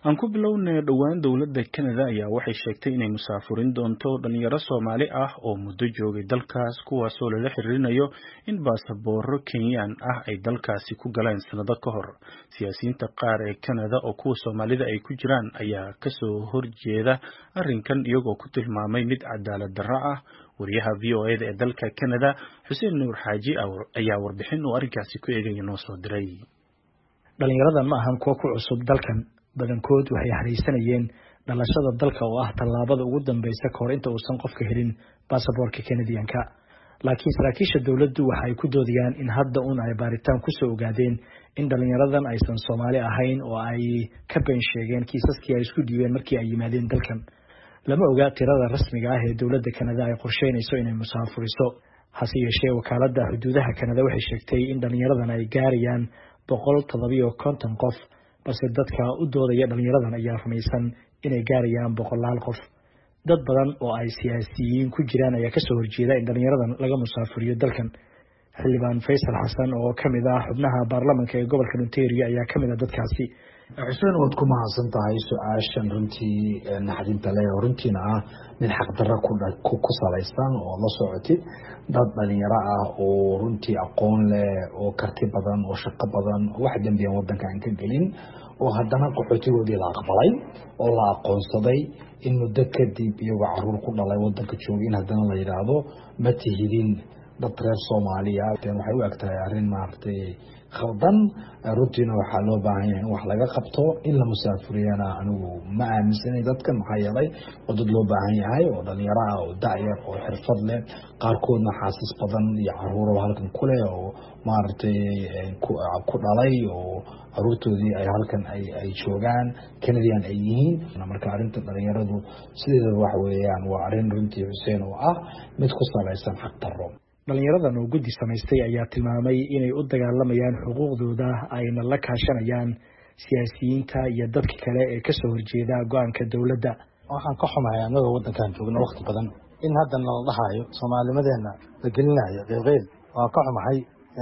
Aan ku bilownay dhowaan dowladda Canada ayaa waxay sheegtay inay musaafurin doonto dhalinyaro Soomaali ah oo muddo joogay dalkaas kuwaasoo lala xiriirinayo in baasaboorro Kenyan ah ay dalkaasi ku galeen sanado ka hor. Siyaasiyiinta qaar ee Canada oo kuwa Soomaalida ay ku jiraan ayaa kasoo horjeeda arrinkan iyagoo ku tilmaamay mid cadaalad darro ah. Wariyaha VOA-da ee dalka Canada Xuseen Nuur Xaaji ayaa warbixin uu arrinkaasi ku eegaya noo soo diray. Dhalinyaradan ma ahan kuwa ku cusub dalkan, badankood waxay xariisanayeen dhalashada dalka oo ah tallaabada ugu dambeysa ka hor inta uusan qofka helin baasaboorka Canadianka. Laakiin saraakiisha dowladdu waxa ay ku doodayaan in hadda ay baaritaan ku soo ogaadeen in dhalinyaradan aysan Soomaali ahayn oo ay ka been sheegeen kiisaskii ay isku dhiibeen markii ay yimaadeen dalkan. Lama oga tirada rasmiga ah ee dowladda Canada ay qorsheynayso inay musaafuriso. Hase yeeshee wakaaladda xuduudaha Canada waxay sheegtay in dhalinyaradan ay gaarayaan 150 qof, balse dadka u doodaya dhalinyaradan ayaa rumaysan inay gaarayaan 100 qof. Dad badan oo ay siyaasiyiin ku jiraan ayaa kasoo horjeeda in dhalinyaradan laga musaafuriyo dalkan. Xildhibaan Faysal Xasan oo kamid ah xubnaha baarlamaanka ee gobolka Ontario ayaa kamid ah dadkaasi. Xuseen waad ku mahadsan tahay su-aashan runtii naxdinta leh oo runtiina ah mid xaqdarro ku salaysan oo la socotid dad dhalinyaro ah oo runtii aqoon leh oo karti badan oo shaqo badan oo wax dambiyan waddanka aan ka gelin oo haddana qaxootigoodii la aqbalay oo la aqoonsaday in muddo kadib iyagoo caruur ku dhalay waddanka jooga in haddana la yidhaahdo ma tihidin dad reer Soomaaliya. Waxay u egtahay arrin maaragtay khaldan. Runtiina waxaa loo baahan yahay in wax laga qabto in la musaafuriyana anigu ma aaminsanay dadkan maxaa yeelay oo dad loo baahan yahay oo dhalinyaro ah oo da'yar oo xirfad leh qaarkoodna xaasas badan iyo caruuro halkan ku leh oo maaragtay ku dhalay oo caruurtoodii ay halkan ay joogaan Canadian ay yihiin. Marka arrinta dhalinyaradu sideedaba wax weeyaan waa arrin runtii Xuseen oo ah mid ku salaysan xaq darro. Dhalinyaradan oo guddi samaystay ayaa tilmaamay inay u dagaalamayaan xuquuqdooda ayna la kaashanayaan siyaasiyiinta iyo dadka kale ee kasoo horjeeda go'aanka dowladda. Waxaan ka xumahay anagoo waddankan joogno waqti badan in hadda nala dhahayo Soomaalimadeena la gelinayo qeyb waa ka xumahay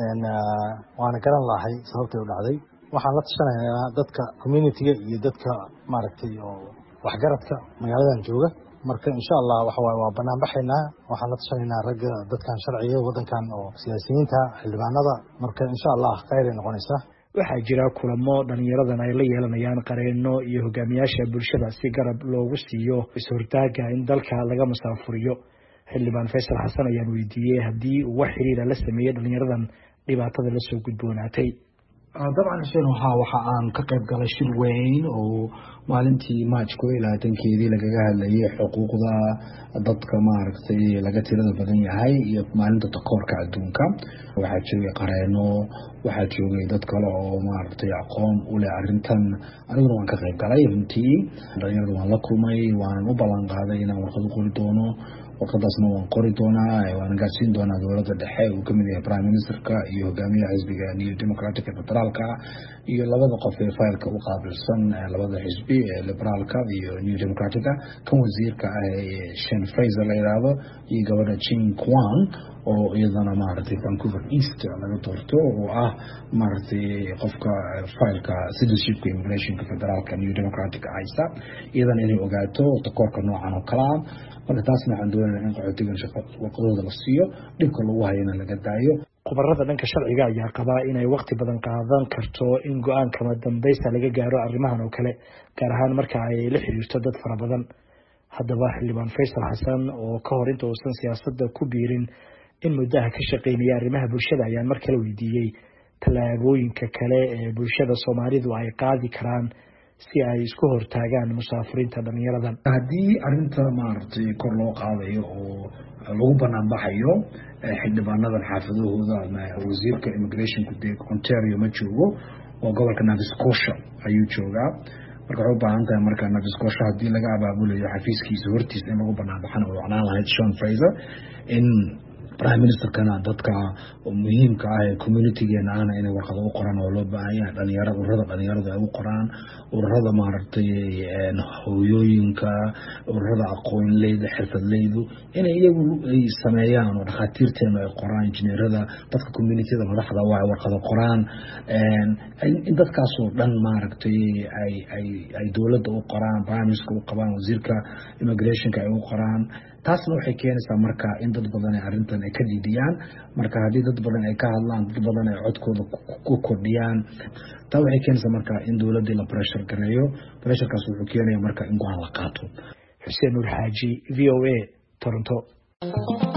waana garan lahay sababtay u dhacday. Waxaan la tashanaynaa dadka community-ga iyo dadka maaragtay oo waxgaradka magaaladan jooga. marka insha Allah waa banaan baxaynaa waxaan la tashanaynaa ragga dadkan sharciga waddankan oo siyaasiyiinta xildhibaanada marka insha Allah khayr ay noqonaysaa. Waxaa jira kulamo dhalinyaradan ay la yeelanayaan qareeno iyo hogaamiyaasha bulshada si garab loogu siiyo is-hortaaga in dalka laga musaafuriyo. Xildhibaan Faysal Xasan ayaan weydiiyey haddii uu wax xiriir la sameeyay dhalinyaradan dhibaatada la soo gudboonaatay. dabcan Xuseen waxa aan ka qayb galay shir weyn oo maalintii March 20keedii lagaga hadlayay xuquuqda dadka maaragtay laga tirada badan yahay iyo maalinta takoorka adduunka. Waxaa joogay qareeno, waxaa joogay dad kale oo maaragtay aqoon u leh arrintan. Aniguna waan ka qayb galay runtii dhalinyarada waan la kulmay waan u ballan qaaday inaan warqad u qori doono. Warqadaasna waan qori doonaa waan gaarsiin doonaa dowladda dhexe uu ka mid yahay Prime Ministerka iyo hogaamiyaha xisbiga New Democratic Federaalka iyo labada qof ee faylka u qaabilsan labada xisbi ee Liberaalka iyo New Democratica kan wasiirka Shane Fraser la yiraahdo iyo gabadha Jean Kwang oo iyadana maaragtay Vancouver East laga doorto oo ah maaragtay qofka faylka citizenship immigration federaalka New Democratic haysta iyadana inay ogaato takoorka noocan oo kala marka taasna waxaan doonayaa in qaxootiga shaqadooda la siiyo dhibka lagu hayana laga daayo. Khubarada dhanka sharciga ayaa qabaa inay waqti badan qaadan karto in go'aan kama dambaysta laga gaaro arrimahan oo kale gaar ahaan marka ay la xiriirto dad fara badan. Haddaba xildhibaan Faysal Xasan oo ka hor inta uusan siyaasadda ku biirin in muddaha ka shaqeynaya arrimaha bulshada ayaan mar kale weydiiyey tallaabooyinka kale ee bulshada Soomaalidu ay qaadi karaan si ay isku hortaagaan musaafurinta dhalinyaradan. Haddii arrinta maaragtay kor loo qaadayo oo lagu banaan baxayo xildhibaanadan xaafadahooda ama wasiirka immigrationka Ontario ma joogo oo gobolka Nova Scotia ayuu joogaa. Marka waxay u baahan tahay marka Nova Scotia haddii laga abaabulayo xafiiskiisa hortiisa in lagu banaan baxana oo wacnaan lahayd Sean Fraser in prime ministerkana dadka muhiimka ah ee communitygeena ahna inay warqado u qoraan oo loo baahan yahay dhalinyarada ururada dhalinyarada ay u qoraan ururada maaragtay hooyooyinka ururada aqoonleyda xirfadleydu inay iyagu ay sameeyaan oo dhakhaatiirteena ay qoraan injineerada dadka communityada madaxda waa warqado qoraan in dadkaasoo dhan maaragtay ay dowladda u qoraan prime minister u qabaan wasiirka immigrationka ay u qoraan taasna waxay keenaysaa marka in dad badan ay arrintan ay ka dhiidhiyaan marka haddii dad badan ay ka hadlaan dad badan ay codkooda ku kordhiyaan taa waxay keenaysaa marka in dowladdii la pressure gareeyo pressurekaas wuxuu keenaya marka in go-aan la qaato. Xuseen Nuur Xaaji, V O A, Toronto.